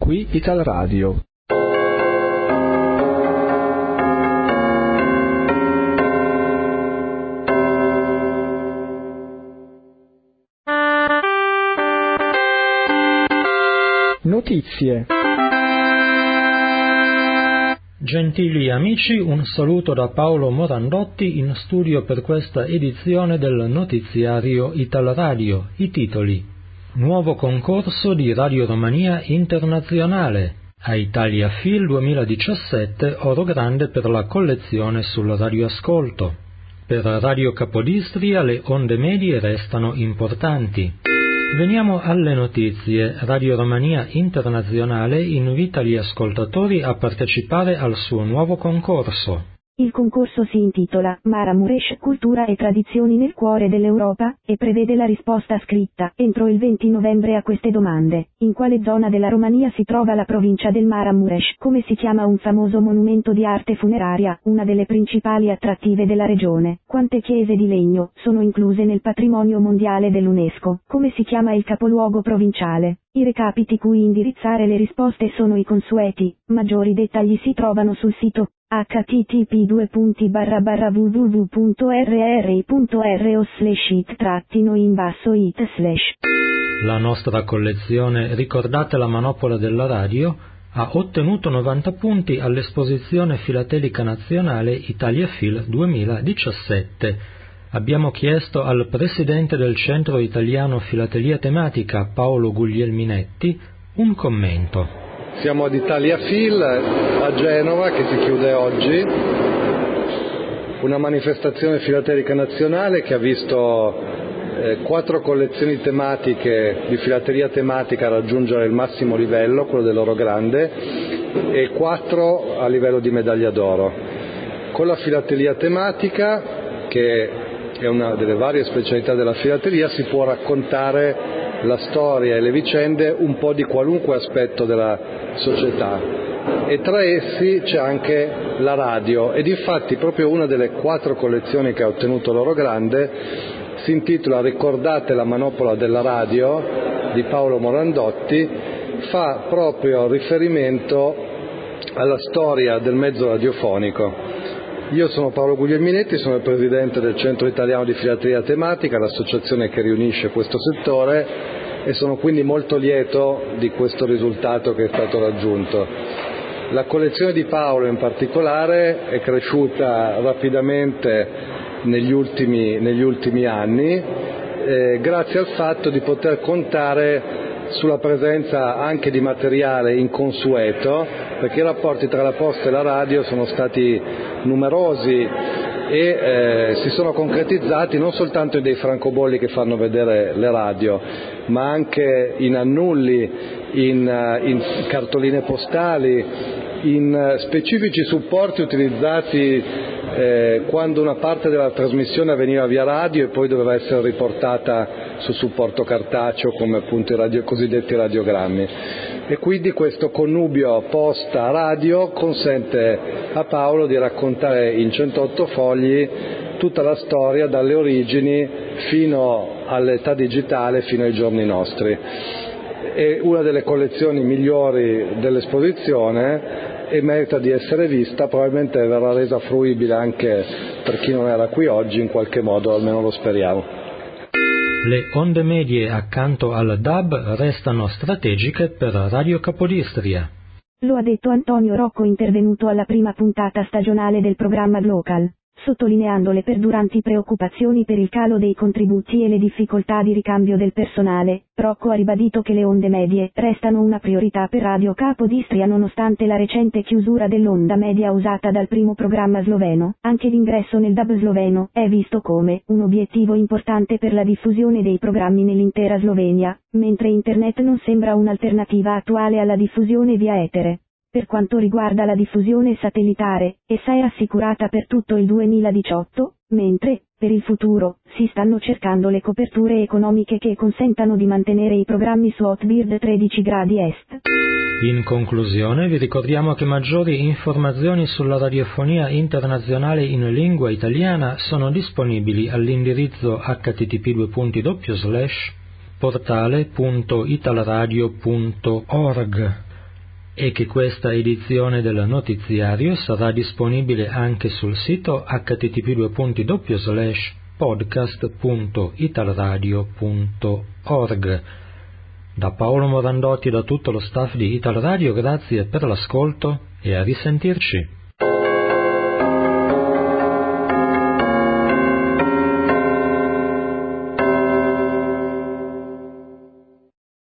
Qui Italradio. Notizie. Gentili amici, un saluto da Paolo Morandotti in studio per questa edizione del notiziario Italradio. I titoli: nuovo concorso di Radio Romania Internazionale. A Italia Phil 2017 oro grande per la collezione sul radioascolto. Per Radio Capodistria le onde medie restano importanti. Veniamo alle notizie. Radio Romania Internazionale invita gli ascoltatori a partecipare al suo nuovo concorso. Il concorso si intitola Maramuresh, cultura e tradizioni nel cuore dell'Europa, e prevede la risposta scritta, entro il 20 novembre a queste domande. In quale zona della Romania si trova la provincia del Maramuresh? Come si chiama un famoso monumento di arte funeraria, una delle principali attrattive della regione? Quante chiese di legno sono incluse nel patrimonio mondiale dell'UNESCO? Come si chiama il capoluogo provinciale? I recapiti cui indirizzare le risposte sono i consueti. Maggiori dettagli si trovano sul sito http://www.rri.ro/it-it/. La nostra collezione Ricordate la manopola della radio ha ottenuto 90 punti all'esposizione filatelica nazionale Italia Phil 2017. Abbiamo chiesto al presidente del Centro Italiano Filatelia Tematica, Paolo Guglielminetti, un commento. Siamo ad Italia Phil a Genova, che si chiude oggi, una manifestazione filatelica nazionale che ha visto 4 collezioni tematiche di filateria tematica raggiungere il massimo livello, quello dell'oro grande, e 4 a livello di medaglia d'oro. Con la filatelia tematica, che è una delle varie specialità della filatelia, si può raccontare la storia e le vicende un po' di qualunque aspetto della società, e tra essi c'è anche la radio, ed infatti proprio una delle 4 collezioni che ha ottenuto l'oro grande si intitola Ricordate la manopola della radio di Paolo Morandotti, fa proprio riferimento alla storia del mezzo radiofonico. Io sono Paolo Guglielminetti, sono il presidente del Centro Italiano di Filateria Tematica, l'associazione che riunisce questo settore, e sono quindi molto lieto di questo risultato che è stato raggiunto. La collezione di Paolo in particolare è cresciuta rapidamente negli ultimi anni, grazie al fatto di poter contare sulla presenza anche di materiale inconsueto, perché i rapporti tra la posta e la radio sono stati numerosi e si sono concretizzati non soltanto in dei francobolli che fanno vedere le radio, ma anche in annulli, in cartoline postali, in specifici supporti utilizzati quando una parte della trasmissione avveniva via radio e poi doveva essere riportata su supporto cartaceo, come appunto i cosiddetti radiogrammi. E quindi questo connubio posta-radio consente a Paolo di raccontare in 108 fogli tutta la storia, dalle origini fino all'età digitale, fino ai giorni nostri. È una delle collezioni migliori dell'esposizione e merita di essere vista, probabilmente verrà resa fruibile anche per chi non era qui oggi, in qualche modo, almeno lo speriamo. Le onde medie accanto al DAB restano strategiche per Radio Capodistria. Lo ha detto Antonio Rocco, intervenuto alla prima puntata stagionale del programma Glocal. Sottolineando le perduranti preoccupazioni per il calo dei contributi e le difficoltà di ricambio del personale, Rocco ha ribadito che le onde medie restano una priorità per Radio Capodistria nonostante la recente chiusura dell'onda media usata dal primo programma sloveno. Anche l'ingresso nel DAB sloveno è visto come un obiettivo importante per la diffusione dei programmi nell'intera Slovenia, mentre Internet non sembra un'alternativa attuale alla diffusione via etere. Per quanto riguarda la diffusione satellitare, essa è assicurata per tutto il 2018, mentre, per il futuro, si stanno cercando le coperture economiche che consentano di mantenere i programmi su Hotbird 13 gradi est. In conclusione, vi ricordiamo che maggiori informazioni sulla radiofonia internazionale in lingua italiana sono disponibili all'indirizzo http://portale.italradio.org. e che questa edizione del notiziario sarà disponibile anche sul sito http://podcast.italradio.org. Da Paolo Morandotti e da tutto lo staff di Ital Radio, grazie per l'ascolto e a risentirci.